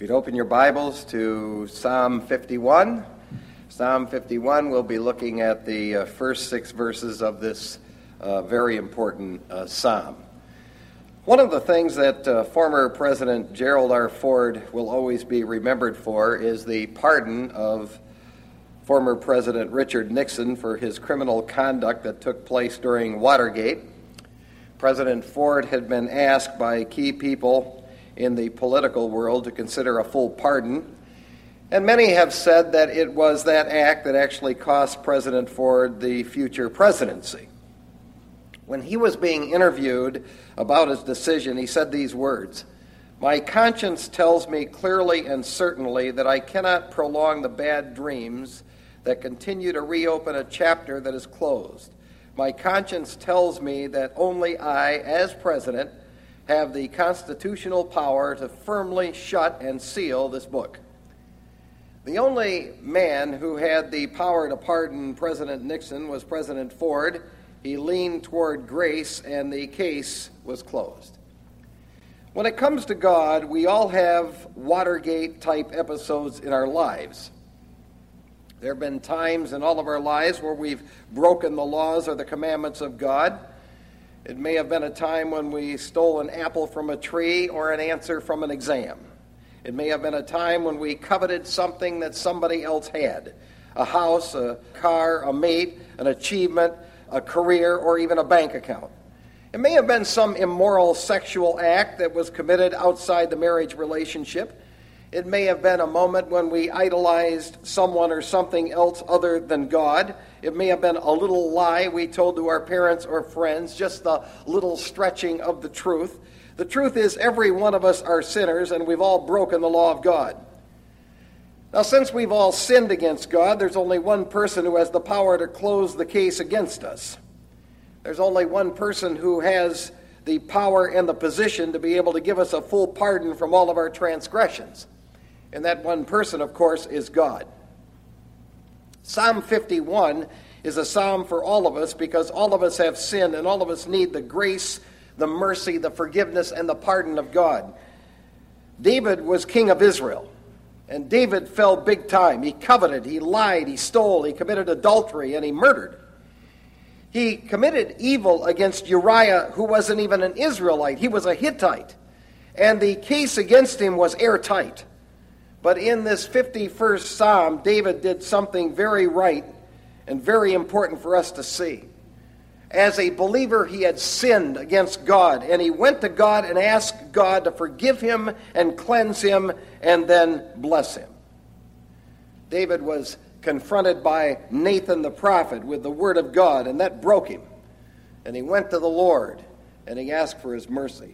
If you'd open your Bibles to Psalm 51. Psalm 51, we'll be looking at the first 6 verses of this very important psalm. One of the things that former President Gerald R. Ford will always be remembered for is the pardon of former President Richard Nixon for his criminal conduct that took place during Watergate. President Ford had been asked by key people in the political world to consider a full pardon, and many have said that it was that act that actually cost President Ford the future presidency. When he was being interviewed about his decision, he said these words, "My conscience tells me clearly and certainly that I cannot prolong the bad dreams that continue to reopen a chapter that is closed. My conscience tells me that only I, as president, have the constitutional power to firmly shut and seal this book." The only man who had the power to pardon President Nixon was President Ford. He leaned toward grace, and the case was closed. When it comes to God, we all have Watergate-type episodes in our lives. There have been times in all of our lives where we've broken the laws or the commandments of God. It may have been a time when we stole an apple from a tree or an answer from an exam. It may have been a time when we coveted something that somebody else had. A house, a car, a mate, an achievement, a career, or even a bank account. It may have been some immoral sexual act that was committed outside the marriage relationship. It may have been a moment when we idolized someone or something else other than God. It may have been a little lie we told to our parents or friends, just a little stretching of the truth. The truth is every one of us are sinners, and we've all broken the law of God. Now, since we've all sinned against God, there's only one person who has the power to close the case against us. There's only one person who has the power and the position to be able to give us a full pardon from all of our transgressions. And that one person, of course, is God. Psalm 51 is a psalm for all of us because all of us have sinned and all of us need the grace, the mercy, the forgiveness, and the pardon of God. David was king of Israel, and David fell big time. He coveted, he lied, he stole, he committed adultery, and he murdered. He committed evil against Uriah, who wasn't even an Israelite. He was a Hittite, and the case against him was airtight. But in this 51st Psalm, David did something very right and very important for us to see. As a believer, he had sinned against God, and he went to God and asked God to forgive him and cleanse him and then bless him. David was confronted by Nathan the prophet with the word of God, and that broke him. And he went to the Lord, and he asked for his mercy.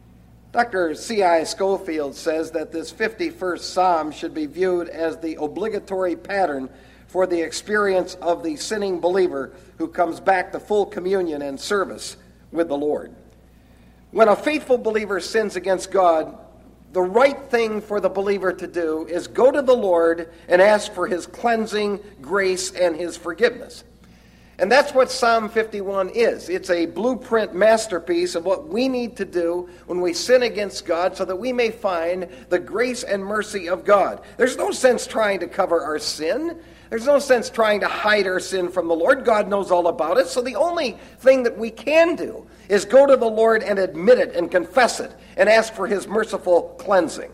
Dr. C.I. Scofield says that this 51st Psalm should be viewed as the obligatory pattern for the experience of the sinning believer who comes back to full communion and service with the Lord. When a faithful believer sins against God, the right thing for the believer to do is go to the Lord and ask for his cleansing, grace, and his forgiveness. And that's what Psalm 51 is. It's a blueprint masterpiece of what we need to do when we sin against God so that we may find the grace and mercy of God. There's no sense trying to cover our sin. There's no sense trying to hide our sin from the Lord. God knows all about it. So the only thing that we can do is go to the Lord and admit it and confess it and ask for his merciful cleansing.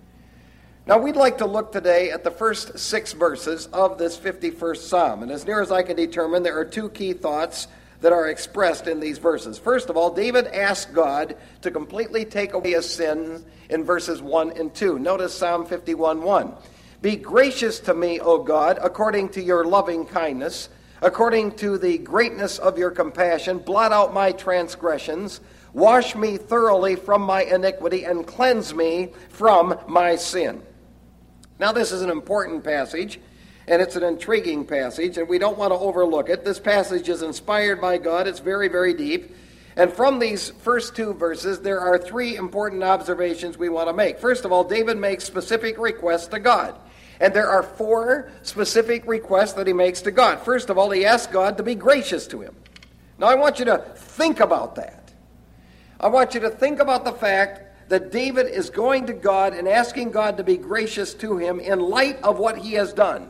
Now, we'd like to look today at the first 6 verses of this 51st Psalm. And as near as I can determine, there are 2 key thoughts that are expressed in these verses. First of all, David asked God to completely take away his sins in verses 1 and 2. Notice Psalm 51:1. "Be gracious to me, O God, according to your loving kindness, according to the greatness of your compassion. Blot out my transgressions. Wash me thoroughly from my iniquity and cleanse me from my sin." Now, this is an important passage, and it's an intriguing passage, and we don't want to overlook it. This passage is inspired by God. It's very, very deep. And from these first 2 verses, there are 3 important observations we want to make. First of all, David makes specific requests to God. And there are 4 specific requests that he makes to God. First of all, he asks God to be gracious to him. Now, I want you to think about that. I want you to think about the fact that David is going to God and asking God to be gracious to him in light of what he has done.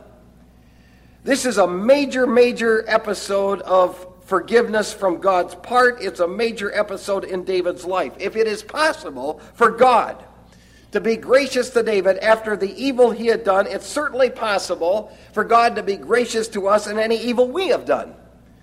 This is a major, major episode of forgiveness from God's part. It's a major episode in David's life. If it is possible for God to be gracious to David after the evil he had done, it's certainly possible for God to be gracious to us in any evil we have done.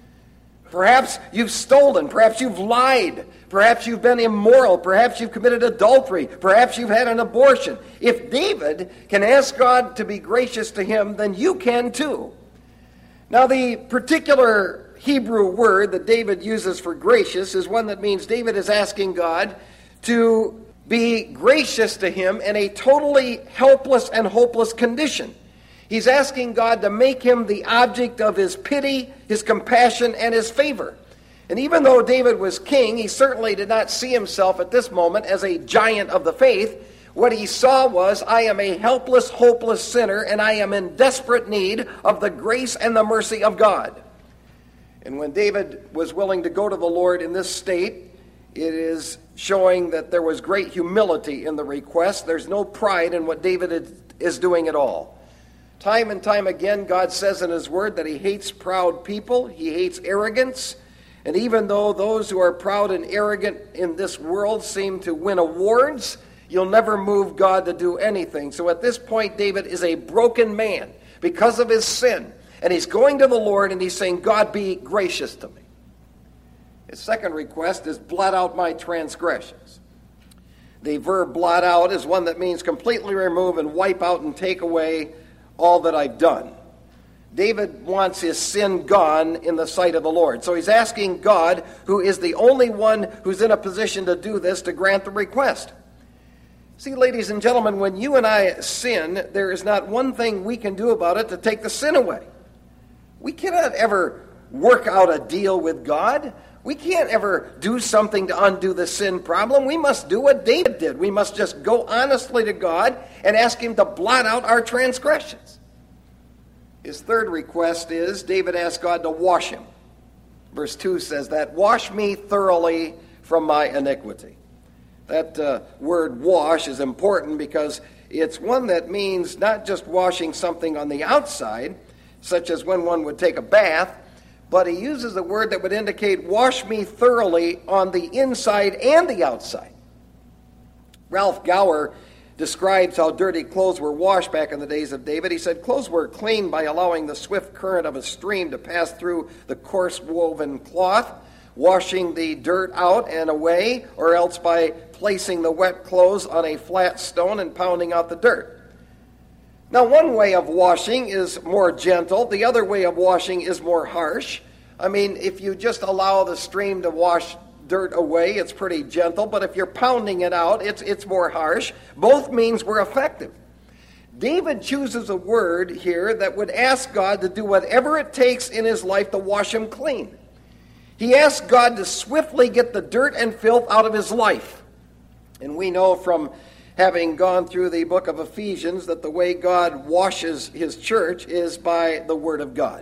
Perhaps you've stolen, perhaps you've lied, perhaps you've been immoral, perhaps you've committed adultery, perhaps you've had an abortion. If David can ask God to be gracious to him, then you can too. Now, the particular Hebrew word that David uses for gracious is one that means David is asking God to be gracious to him in a totally helpless and hopeless condition. He's asking God to make him the object of his pity, his compassion, and his favor. And even though David was king, he certainly did not see himself at this moment as a giant of the faith. What he saw was, I am a helpless, hopeless sinner, and I am in desperate need of the grace and the mercy of God. And when David was willing to go to the Lord in this state, it is showing that there was great humility in the request. There's no pride in what David is doing at all. Time and time again, God says in his word that he hates proud people, he hates arrogance, and even though those who are proud and arrogant in this world seem to win awards, you'll never move God to do anything. So at this point, David is a broken man because of his sin, and he's going to the Lord and he's saying, God, be gracious to me. His second request is, blot out my transgressions. The verb blot out is one that means completely remove and wipe out and take away all that I've done. David wants his sin gone in the sight of the Lord. So he's asking God, who is the only one who's in a position to do this, to grant the request. See, ladies and gentlemen, when you and I sin, there is not one thing we can do about it to take the sin away. We cannot ever work out a deal with God. We can't ever do something to undo the sin problem. We must do what David did. We must just go honestly to God and ask him to blot out our transgressions. His third request is, David asked God to wash him. Verse 2 says that, wash me thoroughly from my iniquity. That word wash is important because it's one that means not just washing something on the outside, such as when one would take a bath, but he uses a word that would indicate, wash me thoroughly on the inside and the outside. Ralph Gower describes how dirty clothes were washed back in the days of David. He said, clothes were cleaned by allowing the swift current of a stream to pass through the coarse woven cloth, washing the dirt out and away, or else by placing the wet clothes on a flat stone and pounding out the dirt. Now, one way of washing is more gentle. The other way of washing is more harsh. I mean, if you just allow the stream to wash dirt away, it's pretty gentle. But if you're pounding it out, it's more harsh. Both means were effective. David chooses a word here that would ask God to do whatever it takes in his life to wash him clean. He asks God to swiftly get the dirt and filth out of his life. And we know from having gone through the book of Ephesians that the way God washes his church is by the Word of God.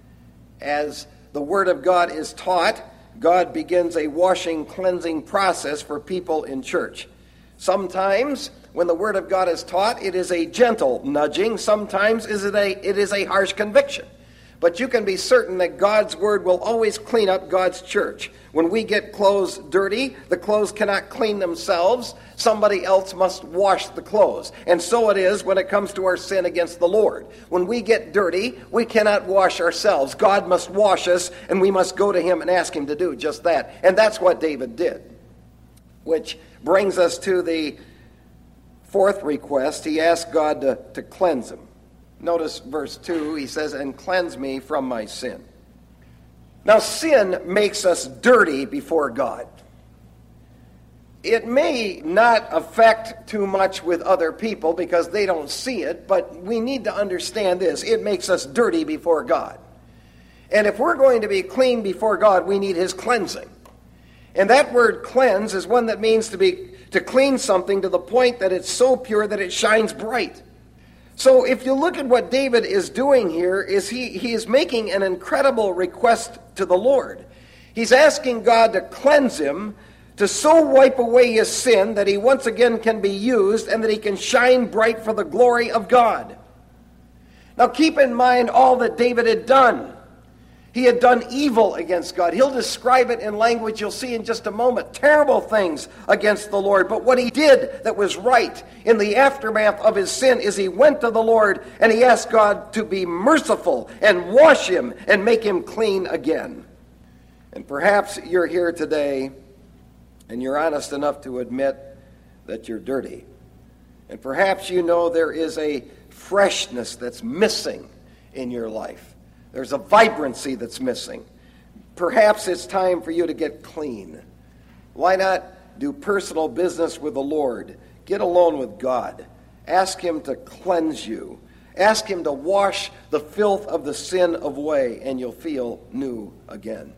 As the Word of God is taught, God begins a washing, cleansing process for people in church. Sometimes, when the Word of God is taught, it is a gentle nudging. Sometimes it is a harsh conviction. But you can be certain that God's Word will always clean up God's church. When we get clothes dirty, the clothes cannot clean themselves. Somebody else must wash the clothes. And so it is when it comes to our sin against the Lord. When we get dirty, we cannot wash ourselves. God must wash us, and we must go to him and ask him to do just that. And that's what David did. Which brings us to the fourth request. He asked God to cleanse him. Notice verse 2, he says, and cleanse me from my sin. Now, sin makes us dirty before God. It may not affect too much with other people because they don't see it, but we need to understand this. It makes us dirty before God. And if we're going to be clean before God, we need his cleansing. And that word cleanse is one that means to clean something to the point that it's so pure that it shines bright. So if you look at what David is doing here, is he is making an incredible request to the Lord. He's asking God to cleanse him to so wipe away his sin that he once again can be used and that he can shine bright for the glory of God. Now keep in mind all that David had done. He had done evil against God. He'll describe it in language you'll see in just a moment. Terrible things against the Lord. But what he did that was right in the aftermath of his sin is he went to the Lord and he asked God to be merciful and wash him and make him clean again. And perhaps you're here today and you're honest enough to admit that you're dirty. And perhaps you know there is a freshness that's missing in your life. There's a vibrancy that's missing. Perhaps it's time for you to get clean. Why not do personal business with the Lord? Get alone with God. Ask him to cleanse you. Ask him to wash the filth of the sin away, and you'll feel new again.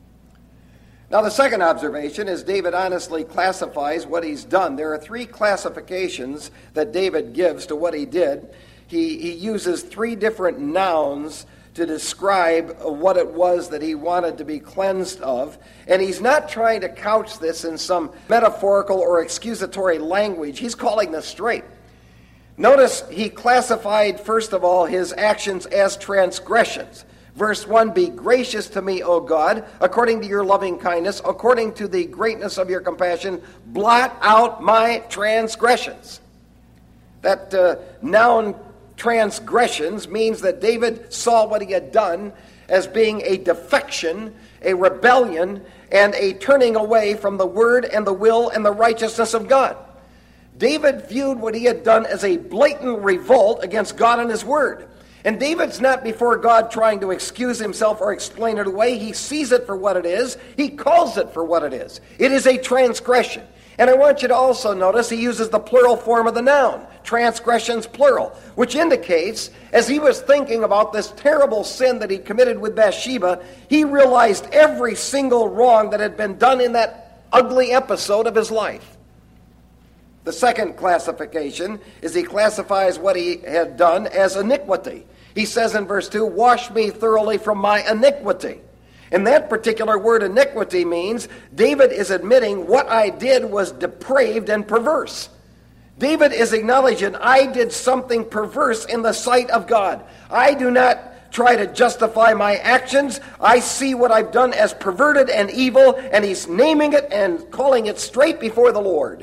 Now, the second observation is David honestly classifies what he's done. There are three classifications that David gives to what he did. He uses three different nouns to describe what it was that he wanted to be cleansed of. And he's not trying to couch this in some metaphorical or excusatory language. He's calling this straight. Notice he classified, first of all, his actions as transgressions. Verse 1, be gracious to me, O God, according to your loving kindness, according to the greatness of your compassion, blot out my transgressions. That noun transgressions means that David saw what he had done as being a defection, a rebellion, and a turning away from the word and the will and the righteousness of God. David viewed what he had done as a blatant revolt against God and his word. And David's not before God trying to excuse himself or explain it away. He sees it for what it is. He calls it for what it is. It is a transgression. And I want you to also notice he uses the plural form of the noun, transgressions plural, which indicates, as he was thinking about this terrible sin that he committed with Bathsheba, he realized every single wrong that had been done in that ugly episode of his life. The second classification is he classifies what he had done as iniquity. He says in verse 2, wash me thoroughly from my iniquity. And that particular word iniquity means David is admitting what I did was depraved and perverse. David is acknowledging I did something perverse in the sight of God. I do not try to justify my actions. I see what I've done as perverted and evil, and he's naming it and calling it straight before the Lord.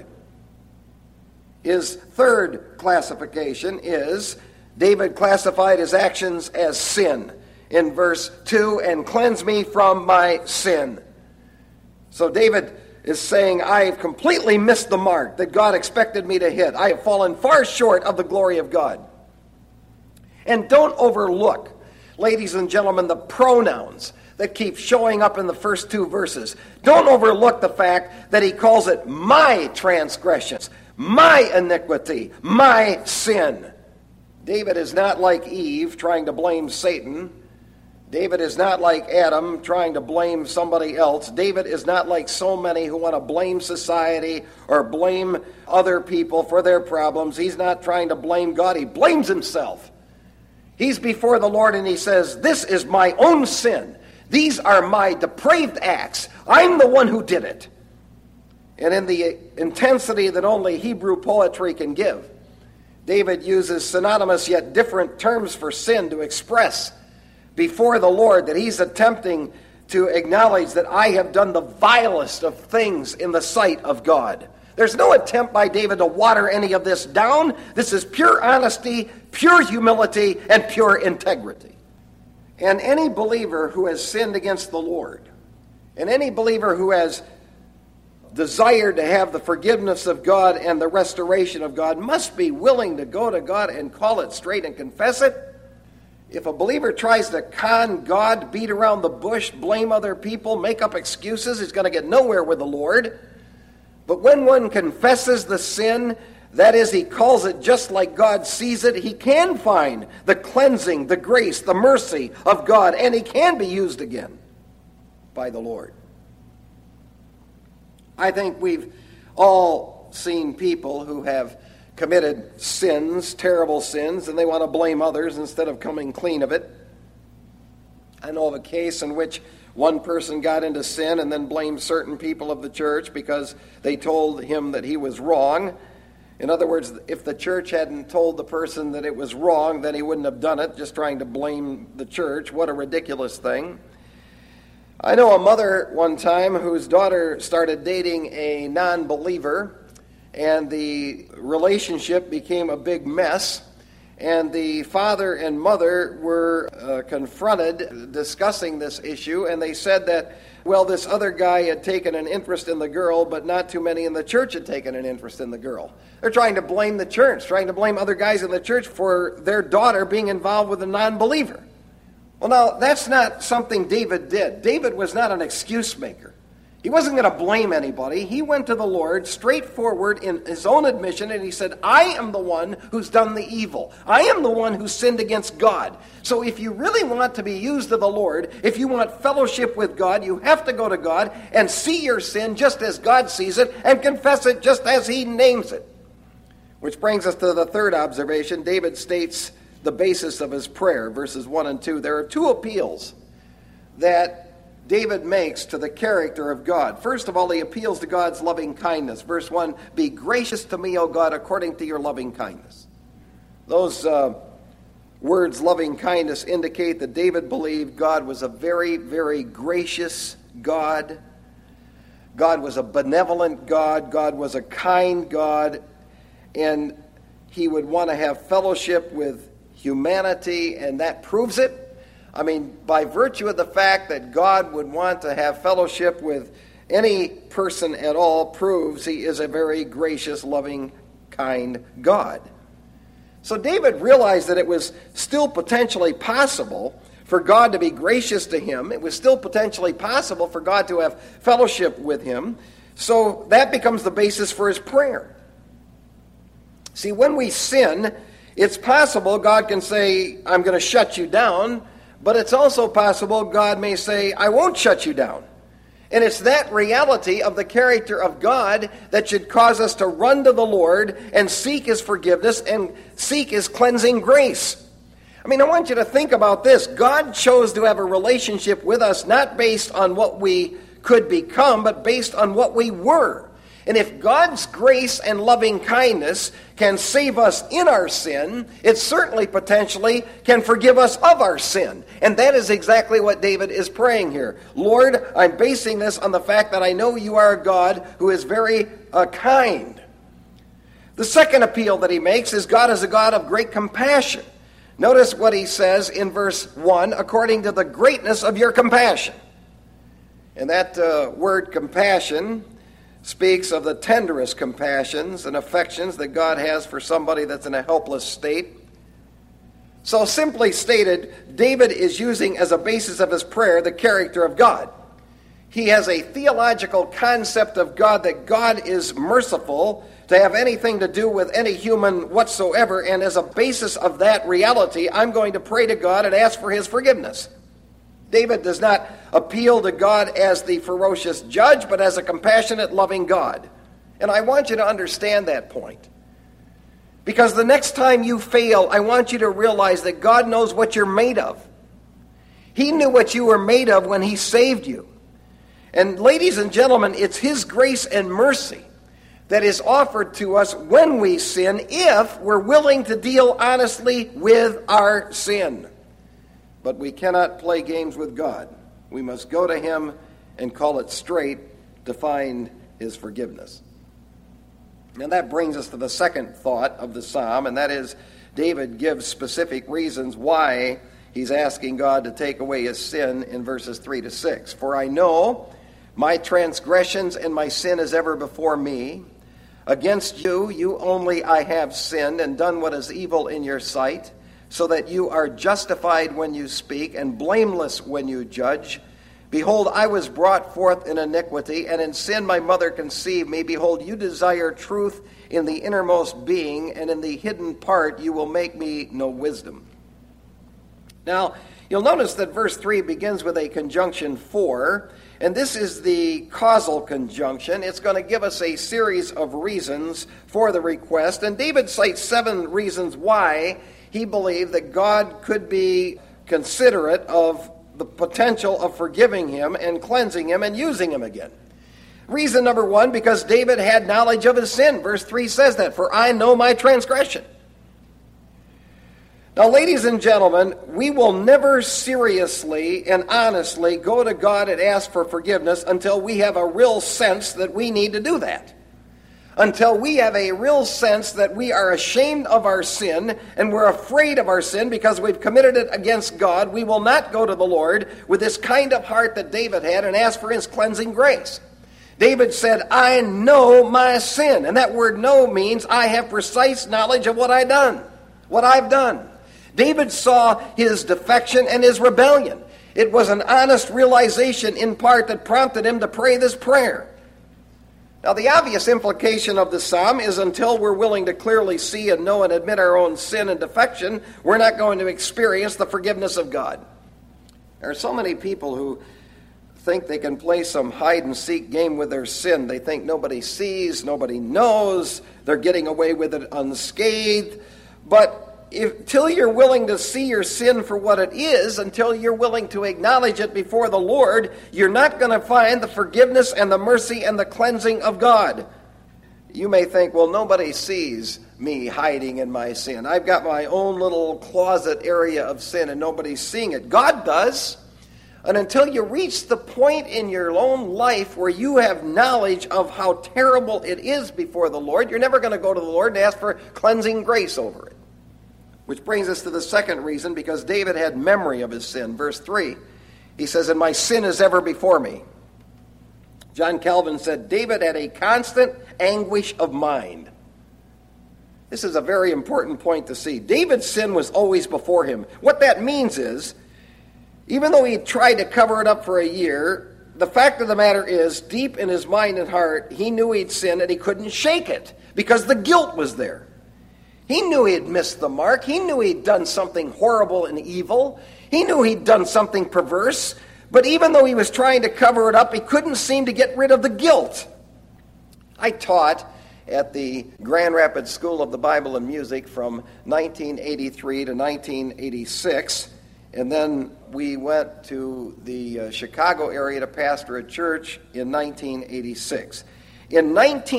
His third classification is David classified his actions as sin in verse 2, and cleanse me from my sin. So David is saying, I have completely missed the mark that God expected me to hit. I have fallen far short of the glory of God. And don't overlook, ladies and gentlemen, the pronouns that keep showing up in the first two verses. Don't overlook the fact that he calls it my transgressions, my iniquity, my sin. David is not like Eve trying to blame Satan. David is not like Adam trying to blame somebody else. David is not like so many who want to blame society or blame other people for their problems. He's not trying to blame God. He blames himself. He's before the Lord and he says, this is my own sin. These are my depraved acts. I'm the one who did it. And in the intensity that only Hebrew poetry can give, David uses synonymous yet different terms for sin to express before the Lord that he's attempting to acknowledge that I have done the vilest of things in the sight of God. There's no attempt by David to water any of this down. This is pure honesty, pure humility, and pure integrity. And any believer who has sinned against the Lord, and any believer who has desired to have the forgiveness of God and the restoration of God must be willing to go to God and call it straight and confess it. If a believer tries to con God, beat around the bush, blame other people, make up excuses, he's going to get nowhere with the Lord. But when one confesses the sin, that is, he calls it just like God sees it, he can find the cleansing, the grace, the mercy of God, and he can be used again by the Lord. I think we've all seen people who have committed sins, terrible sins, and they want to blame others instead of coming clean of it. I know of a case in which one person got into sin and then blamed certain people of the church because they told him that he was wrong. In other words, if the church hadn't told the person that it was wrong, then he wouldn't have done it, just trying to blame the church. What a ridiculous thing. I know a mother one time whose daughter started dating a non-believer, and the relationship became a big mess. And the father and mother were confronted discussing this issue, and they said that, well, this other guy had taken an interest in the girl, but not too many in the church had taken an interest in the girl. They're trying to blame the church, trying to blame other guys in the church for their daughter being involved with a non-believer. Well, now, that's not something David did. David was not an excuse maker. He wasn't going to blame anybody. He went to the Lord straightforward in his own admission, and he said, I am the one who's done the evil. I am the one who sinned against God. So if you really want to be used of the Lord, if you want fellowship with God, you have to go to God and see your sin just as God sees it and confess it just as he names it. Which brings us to the third observation. David states the basis of his prayer, verses 1 and 2. There are two appeals that David makes to the character of God. First of all, he appeals to God's loving kindness. Verse 1, be gracious to me, O God, according to your loving kindness. Those words, loving kindness, indicate that David believed God was a very, very gracious God. God was a benevolent God. God was a kind God. And he would want to have fellowship with humanity, and that proves it. I mean, by virtue of the fact that God would want to have fellowship with any person at all proves he is a very gracious, loving, kind God. So David realized that it was still potentially possible for God to be gracious to him. It was still potentially possible for God to have fellowship with him. So that becomes the basis for his prayer. See, when we sin, it's possible God can say, I'm going to shut you down. But it's also possible God may say, I won't shut you down. And it's that reality of the character of God that should cause us to run to the Lord and seek his forgiveness and seek his cleansing grace. I mean, I want you to think about this. God chose to have a relationship with us not based on what we could become, but based on what we were. And if God's grace and loving kindness can save us in our sin, it certainly potentially can forgive us of our sin. And that is exactly what David is praying here. Lord, I'm basing this on the fact that I know you are a God who is very kind. The second appeal that he makes is God is a God of great compassion. Notice what he says in verse 1, according to the greatness of your compassion. And that word compassion speaks of the tenderest compassions and affections that God has for somebody that's in a helpless state. So simply stated, David is using as a basis of his prayer the character of God. He has a theological concept of God, that God is merciful to have anything to do with any human whatsoever, and as a basis of that reality, I'm going to pray to God and ask for his forgiveness. David does not appeal to God as the ferocious judge, but as a compassionate, loving God. And I want you to understand that point. Because the next time you fail, I want you to realize that God knows what you're made of. He knew what you were made of when he saved you. And ladies and gentlemen, it's his grace and mercy that is offered to us when we sin, if we're willing to deal honestly with our sin. But we cannot play games with God. We must go to him and call it straight to find his forgiveness. And that brings us to the second thought of the psalm, and that is David gives specific reasons why he's asking God to take away his sin in verses 3 to 6. For I know my transgressions and my sin is ever before me. Against you, you only I have sinned and done what is evil in your sight, so that you are justified when you speak and blameless when you judge. Behold, I was brought forth in iniquity, and in sin my mother conceived me. Behold, you desire truth in the innermost being, and in the hidden part you will make me know wisdom. Now, you'll notice that verse 3 begins with a conjunction for, and this is the causal conjunction. It's going to give us a series of reasons for the request, and David cites 7 reasons why he believed that God could be considerate of the potential of forgiving him and cleansing him and using him again. Reason number one, because David had knowledge of his sin. Verse 3 says that, "For I know my transgression." Now, ladies and gentlemen, we will never seriously and honestly go to God and ask for forgiveness until we have a real sense that we need to do that. Until we have a real sense that we are ashamed of our sin and we're afraid of our sin because we've committed it against God, we will not go to the Lord with this kind of heart that David had and ask for his cleansing grace. David said, "I know my sin." And that word "know" means I have precise knowledge of what I've done. David saw his defection and his rebellion. It was an honest realization in part that prompted him to pray this prayer. Now, the obvious implication of the psalm is until we're willing to clearly see and know and admit our own sin and defection, we're not going to experience the forgiveness of God. There are so many people who think they can play some hide-and-seek game with their sin. They think nobody sees, nobody knows, they're getting away with it unscathed. But until you're willing to see your sin for what it is, until you're willing to acknowledge it before the Lord, you're not going to find the forgiveness and the mercy and the cleansing of God. You may think, well, nobody sees me hiding in my sin. I've got my own little closet area of sin and nobody's seeing it. God does. And until you reach the point in your own life where you have knowledge of how terrible it is before the Lord, you're never going to go to the Lord and ask for cleansing grace over it. Which brings us to the second reason, because David had memory of his sin. Verse 3, he says, "And my sin is ever before me." John Calvin said, David had a constant anguish of mind. This is a very important point to see. David's sin was always before him. What that means is, even though he tried to cover it up for a year, the fact of the matter is, deep in his mind and heart, he knew he'd sinned and he couldn't shake it because the guilt was there. He knew he had missed the mark. He knew he'd done something horrible and evil. He knew he'd done something perverse. But even though he was trying to cover it up, he couldn't seem to get rid of the guilt. I taught at the Grand Rapids School of the Bible and Music from 1983 to 1986. And then we went to the Chicago area to pastor a church in 1986. In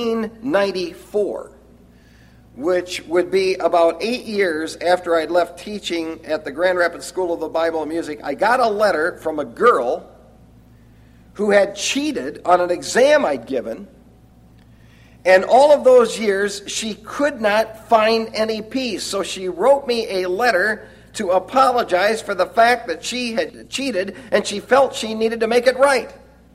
1994, which would be about 8 years after I'd left teaching at the Grand Rapids School of the Bible and Music, I got a letter from a girl who had cheated on an exam I'd given, and all of those years she could not find any peace. So she wrote me a letter to apologize for the fact that she had cheated, and she felt she needed to make it right.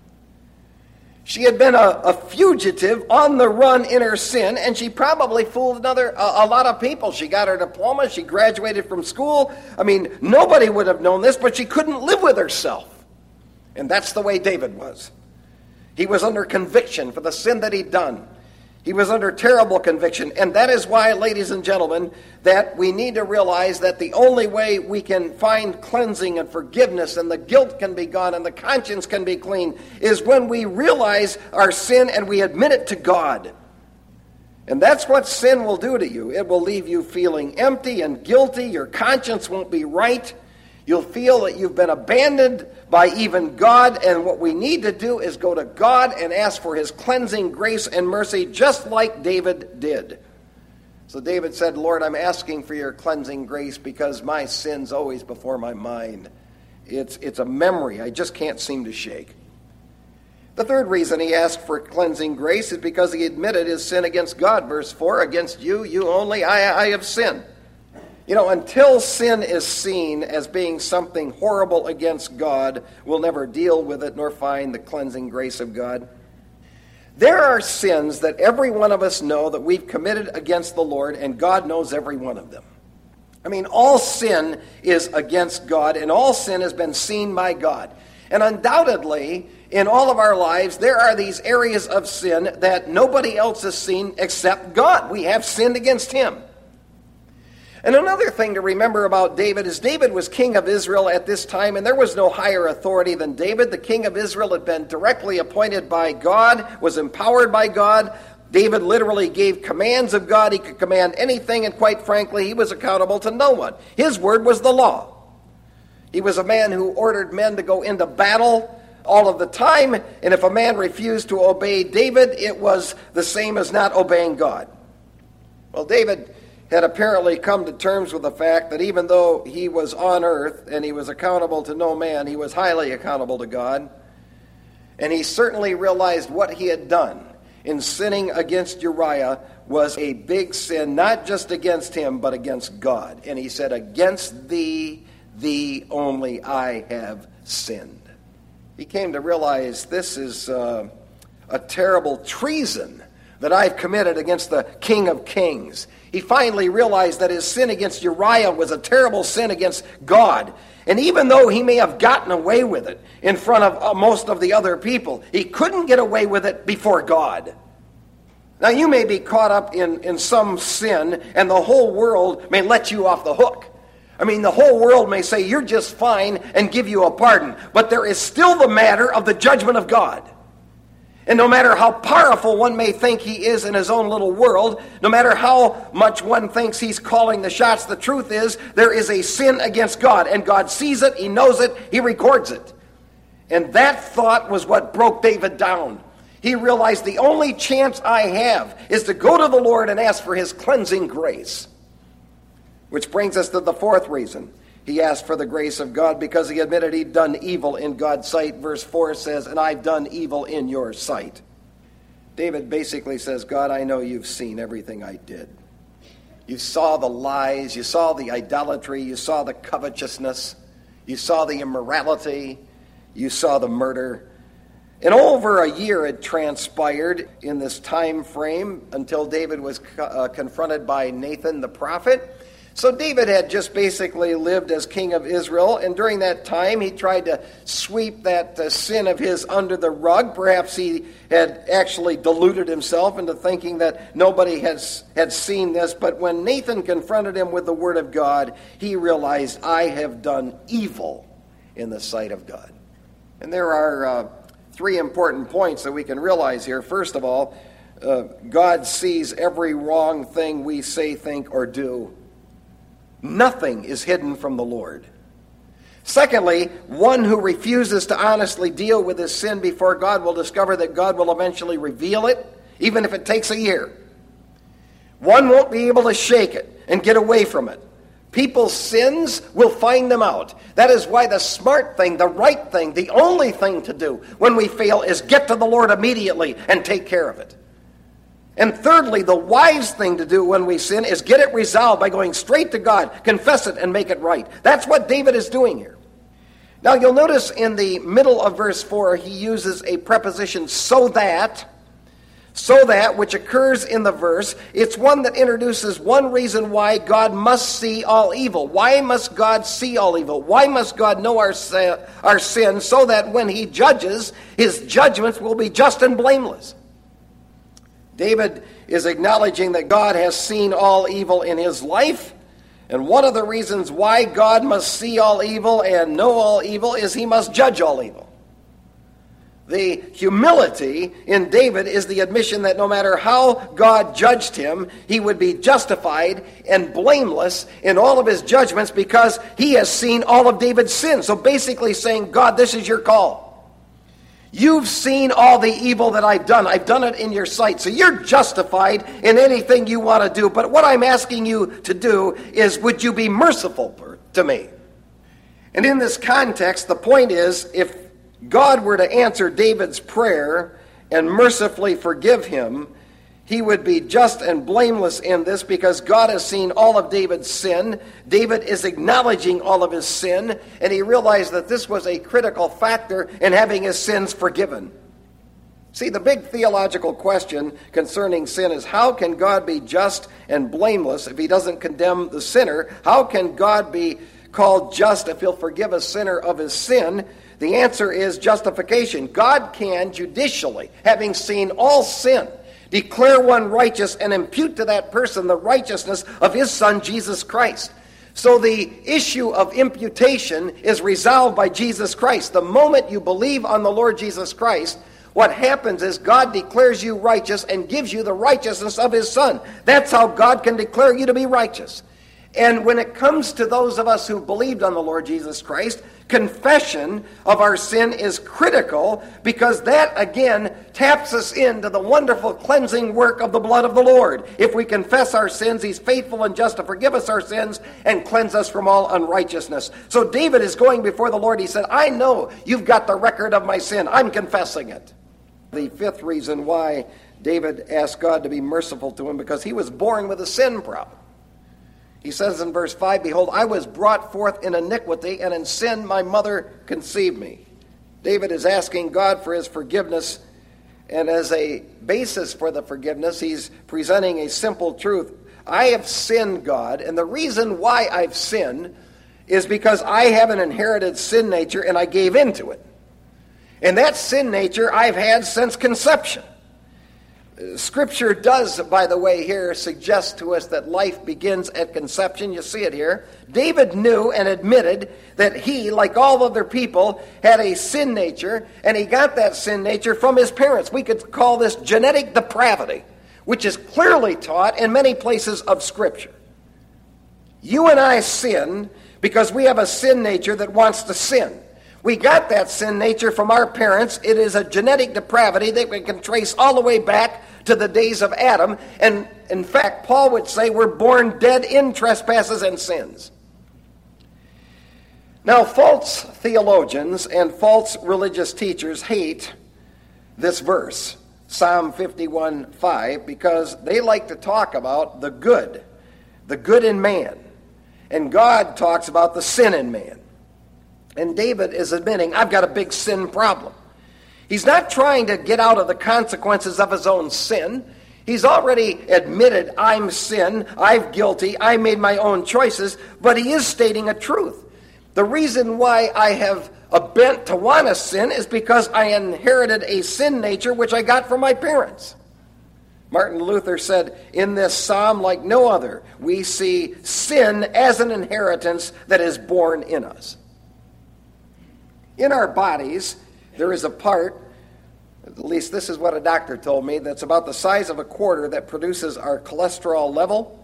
She had been a fugitive on the run in her sin, and she probably fooled a lot of people. She got her diploma. She graduated from school. I mean, nobody would have known this, but she couldn't live with herself. And that's the way David was. He was under conviction for the sin that he'd done. He was under terrible conviction. And that is why, ladies and gentlemen, that we need to realize that the only way we can find cleansing and forgiveness and the guilt can be gone and the conscience can be clean is when we realize our sin and we admit it to God. And that's what sin will do to you. It will leave you feeling empty and guilty. Your conscience won't be right. You'll feel that you've been abandoned by even God, and what we need to do is go to God and ask for his cleansing grace and mercy, just like David did. So David said, Lord, I'm asking for your cleansing grace because my sin's always before my mind. It's a memory I just can't seem to shake. The third reason he asked for cleansing grace is because he admitted his sin against God. Verse 4, against you, you only, I have sinned. You know, until sin is seen as being something horrible against God, we'll never deal with it nor find the cleansing grace of God. There are sins that every one of us know that we've committed against the Lord, and God knows every one of them. I mean, all sin is against God, and all sin has been seen by God. And undoubtedly, in all of our lives, there are these areas of sin that nobody else has seen except God. We have sinned against him. And another thing to remember about David is David was king of Israel at this time, and there was no higher authority than David. The king of Israel had been directly appointed by God, was empowered by God. David literally gave commands of God. He could command anything, and quite frankly, he was accountable to no one. His word was the law. He was a man who ordered men to go into battle all of the time, and if a man refused to obey David, it was the same as not obeying God. Well, David had apparently come to terms with the fact that even though he was on earth and he was accountable to no man, he was highly accountable to God. And he certainly realized what he had done in sinning against Uriah was a big sin, not just against him, but against God. And he said, "Against thee only I have sinned." He came to realize this is a terrible treason that I've committed against the King of Kings. He finally realized that his sin against Uriah was a terrible sin against God. And even though he may have gotten away with it in front of most of the other people, he couldn't get away with it before God. Now, you may be caught up in some sin, and the whole world may let you off the hook. I mean, the whole world may say, "You're just fine," and give you a pardon. But there is still the matter of the judgment of God. And no matter how powerful one may think he is in his own little world, no matter how much one thinks he's calling the shots, the truth is there is a sin against God. And God sees it, he knows it, he records it. And that thought was what broke David down. He realized the only chance I have is to go to the Lord and ask for his cleansing grace. Which brings us to the fourth reason. He asked for the grace of God because he admitted he'd done evil in God's sight. Verse 4 says, "And I've done evil in your sight." David basically says, "God, I know you've seen everything I did. You saw the lies, you saw the idolatry, you saw the covetousness, you saw the immorality, you saw the murder." And over a year had transpired in this time frame until David was confronted by Nathan the prophet. So David had just basically lived as king of Israel, and during that time he tried to sweep that sin of his under the rug. Perhaps he had actually deluded himself into thinking that nobody had seen this, but when Nathan confronted him with the word of God, he realized, "I have done evil in the sight of God." And there are three important points that we can realize here. First of all, God sees every wrong thing we say, think, or do. Nothing is hidden from the Lord. Secondly, one who refuses to honestly deal with his sin before God will discover that God will eventually reveal it, even if it takes a year. One won't be able to shake it and get away from it. People's sins will find them out. That is why the smart thing, the right thing, the only thing to do when we fail is get to the Lord immediately and take care of it. And thirdly, the wise thing to do when we sin is get it resolved by going straight to God, confess it, and make it right. That's what David is doing here. Now you'll notice in the middle of verse 4, he uses a preposition, so that, which occurs in the verse. It's one that introduces one reason why God must see all evil. Why must God see all evil? Why must God know our sin so that when he judges, his judgments will be just and blameless? David is acknowledging that God has seen all evil in his life, and one of the reasons why God must see all evil and know all evil is he must judge all evil. The humility in David is the admission that no matter how God judged him, he would be justified and blameless in all of his judgments because he has seen all of David's sins. So basically saying, God, this is your call. You've seen all the evil that I've done. I've done it in your sight. So you're justified in anything you want to do. But what I'm asking you to do is, would you be merciful to me? And in this context, the point is, if God were to answer David's prayer and mercifully forgive him, he would be just and blameless in this because God has seen all of David's sin. David is acknowledging all of his sin, and he realized that this was a critical factor in having his sins forgiven. See, the big theological question concerning sin is, how can God be just and blameless if he doesn't condemn the sinner? How can God be called just if he'll forgive a sinner of his sin? The answer is justification. God can judicially, having seen all sin, declare one righteous and impute to that person the righteousness of his Son, Jesus Christ. So the issue of imputation is resolved by Jesus Christ. The moment you believe on the Lord Jesus Christ, what happens is God declares you righteous and gives you the righteousness of his Son. That's how God can declare you to be righteous. And when it comes to those of us who believed on the Lord Jesus Christ, confession of our sin is critical, because that, again, taps us into the wonderful cleansing work of the blood of the Lord. If we confess our sins, he's faithful and just to forgive us our sins and cleanse us from all unrighteousness. So David is going before the Lord. He said, I know you've got the record of my sin. I'm confessing it. The fifth reason why David asked God to be merciful to him, because he was born with a sin problem. He says in verse 5, behold, I was brought forth in iniquity, and in sin my mother conceived me. David is asking God for his forgiveness, and as a basis for the forgiveness, he's presenting a simple truth. I have sinned, God, and the reason why I've sinned is because I have an inherited sin nature, and I gave into it. And that sin nature I've had since conception. Scripture does, by the way, here suggest to us that life begins at conception. You see it here. David knew and admitted that he, like all other people, had a sin nature, and he got that sin nature from his parents. We could call this genetic depravity, which is clearly taught in many places of Scripture. You and I sin because we have a sin nature that wants to sin. We got that sin nature from our parents. It is a genetic depravity that we can trace all the way back to the days of Adam. And in fact, Paul would say we're born dead in trespasses and sins. Now, false theologians and false religious teachers hate this verse, Psalm 51:5, because they like to talk about the good in man. And God talks about the sin in man. And David is admitting, I've got a big sin problem. He's not trying to get out of the consequences of his own sin. He's already admitted, I'm sin, I'm guilty, I made my own choices, but he is stating a truth. The reason why I have a bent to want to sin is because I inherited a sin nature which I got from my parents. Martin Luther said, in this psalm, like no other, we see sin as an inheritance that is born in us. In our bodies, there is a part, at least this is what a doctor told me, that's about the size of a quarter that produces our cholesterol level.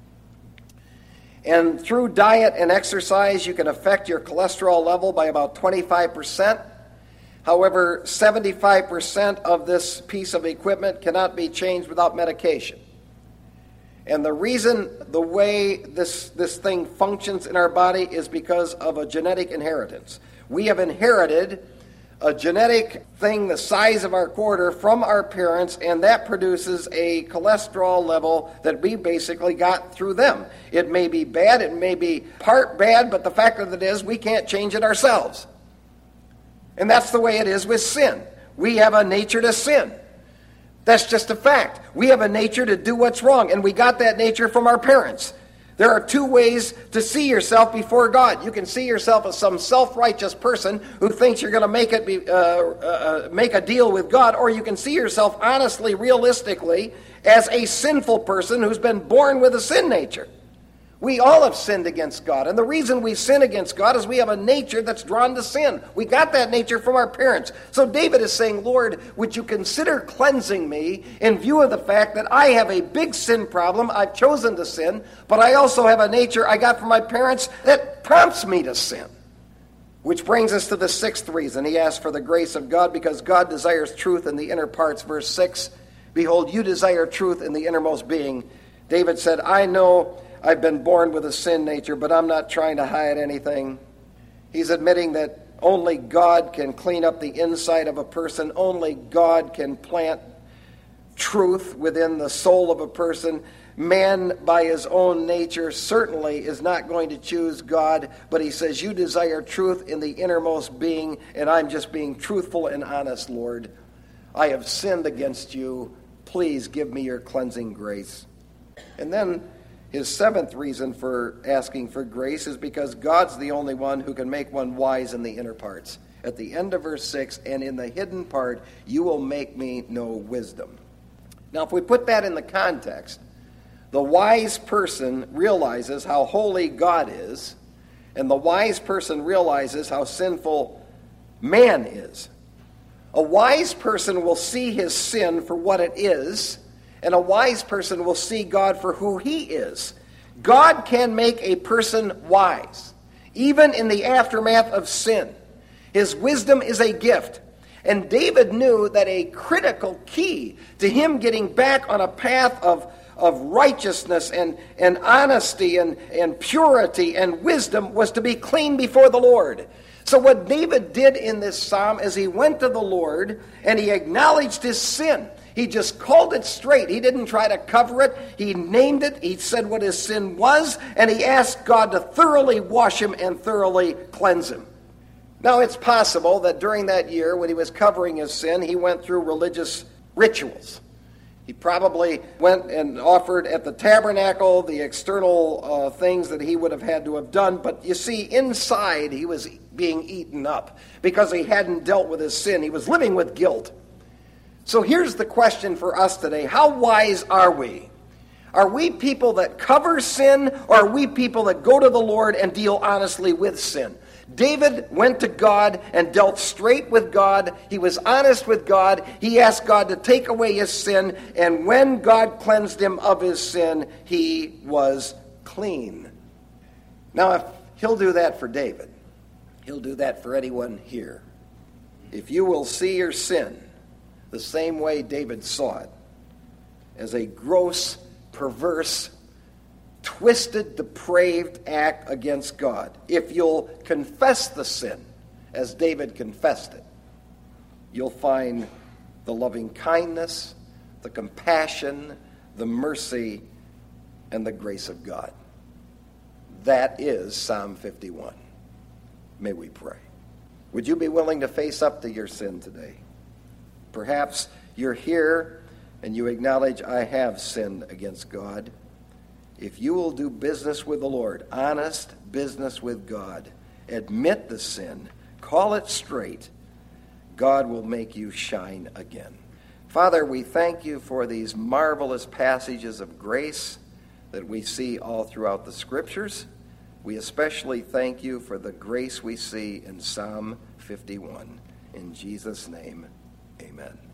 And through diet and exercise, you can affect your cholesterol level by about 25%. However, 75% of this piece of equipment cannot be changed without medication. And the reason the way this thing functions in our body is because of a genetic inheritance. We have inherited a genetic thing the size of our quarter from our parents, and that produces a cholesterol level that we basically got through them. It may be bad, it may be part bad, but the fact of it is we can't change it ourselves. And that's the way it is with sin. We have a nature to sin. That's just a fact. We have a nature to do what's wrong, and we got that nature from our parents. There are two ways to see yourself before God. You can see yourself as some self-righteous person who thinks you're going to make a deal with God, or you can see yourself honestly, realistically, as a sinful person who's been born with a sin nature. We all have sinned against God, and the reason we sin against God is we have a nature that's drawn to sin. We got that nature from our parents. So David is saying, Lord, would you consider cleansing me in view of the fact that I have a big sin problem, I've chosen to sin, but I also have a nature I got from my parents that prompts me to sin. Which brings us to the sixth reason. He asked for the grace of God because God desires truth in the inner parts. Verse 6, behold, you desire truth in the innermost being. David said, I know I've been born with a sin nature, but I'm not trying to hide anything. He's admitting that only God can clean up the inside of a person. Only God can plant truth within the soul of a person. Man, by his own nature, certainly is not going to choose God, but he says, you desire truth in the innermost being, and I'm just being truthful and honest, Lord. I have sinned against you. Please give me your cleansing grace. And then his seventh reason for asking for grace is because God's the only one who can make one wise in the inner parts. At the end of verse 6, and in the hidden part, you will make me know wisdom. Now, if we put that in the context, the wise person realizes how holy God is, and the wise person realizes how sinful man is. A wise person will see his sin for what it is, and a wise person will see God for who he is. God can make a person wise, even in the aftermath of sin. His wisdom is a gift. And David knew that a critical key to him getting back on a path of righteousness and honesty and purity and wisdom was to be clean before the Lord. So what David did in this psalm is he went to the Lord and he acknowledged his sin. He just called it straight. He didn't try to cover it. He named it. He said what his sin was, and he asked God to thoroughly wash him and thoroughly cleanse him. Now, it's possible that during that year, when he was covering his sin, he went through religious rituals. He probably went and offered at the tabernacle the external things that he would have had to have done. But you see, inside, he was being eaten up because he hadn't dealt with his sin. He was living with guilt. So here's the question for us today. How wise are we? Are we people that cover sin, or are we people that go to the Lord and deal honestly with sin? David went to God and dealt straight with God. He was honest with God. He asked God to take away his sin, and when God cleansed him of his sin, he was clean. Now, if he'll do that for David, he'll do that for anyone here. If you will see your sin the same way David saw it, as a gross, perverse, twisted, depraved act against God. If you'll confess the sin as David confessed it, you'll find the loving kindness, the compassion, the mercy, and the grace of God. That is Psalm 51. May we pray. Would you be willing to face up to your sin today? Perhaps you're here and you acknowledge, I have sinned against God. If you will do business with the Lord, honest business with God, admit the sin, call it straight, God will make you shine again. Father, we thank you for these marvelous passages of grace that we see all throughout the Scriptures. We especially thank you for the grace we see in Psalm 51. In Jesus' name, amen.